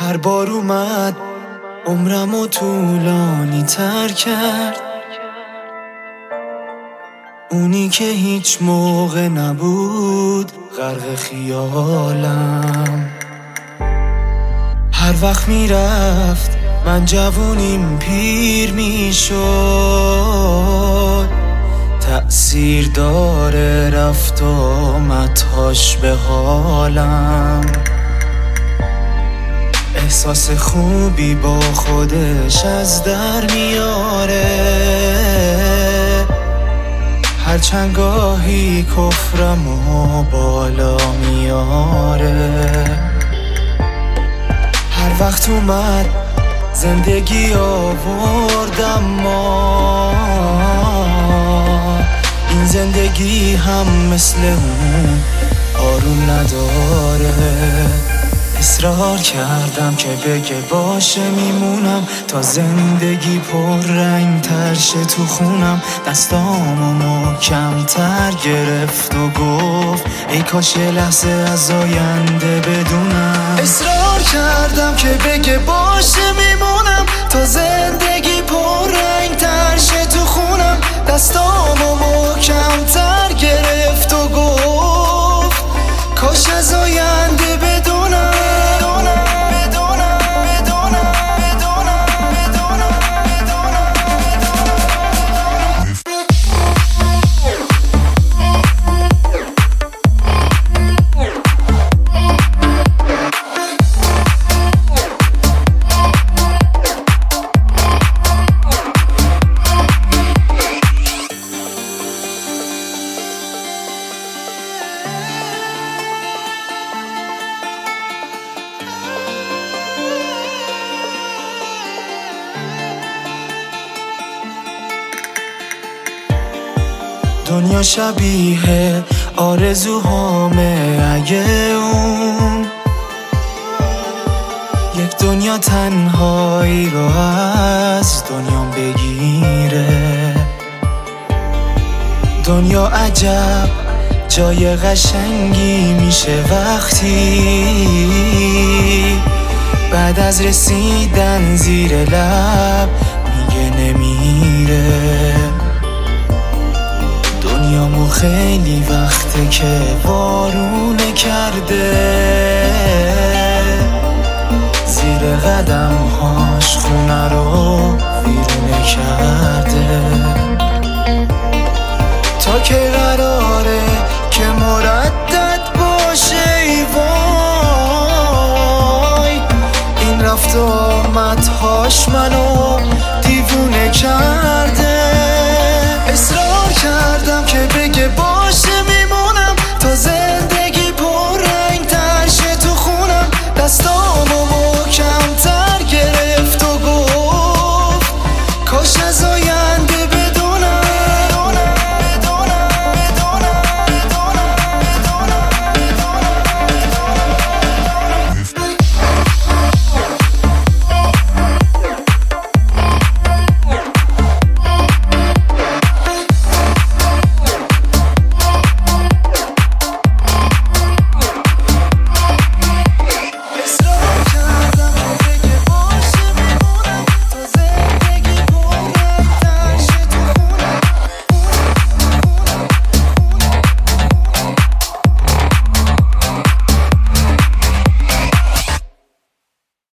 هر بار اومد عمرمو طولانی تر کرد، اونی که هیچ موقع نبود غرق خیالم. هر وقت میرفت من جوونیم پیر میشد، تأثیر داره رفت و آمدهاش به حالم. احساس خوبی با خودش از در میاره، هرچند گاهی کفرمو بالا میاره. هر وقت اومد زندگی آوردم ما، این زندگی هم مثل اون آروم نداره. اصرار کردم که بگه باشه میمونم تا زندگی پر رنگ تر شه تو خونم. دستامو محکم تر گرفت و گفت ای کاش یه لحظه از آینده بدونم. اصرار کردم که بگه باشه میمونم تا زندگی پر رنگ تر شه تو خونم. دستامو محکم تر گرفت و گفت کاش از آینده بدونم. دنیا شبیه آرزوهامه اگه اون یک دنیا تنهایی رو از دنیام بگیره. دنیا عجب جای قشنگی میشه وقتی بعد از رسیدن زیر لب میگه نمیره. دنیامو خیلی وقته که وارونه کرده، زیر قدمهاش خونه رو ویرونه کرده. تا که قراره که مردد باشه ای وای، این رفت و آمدهاش منو دیوونه کرده.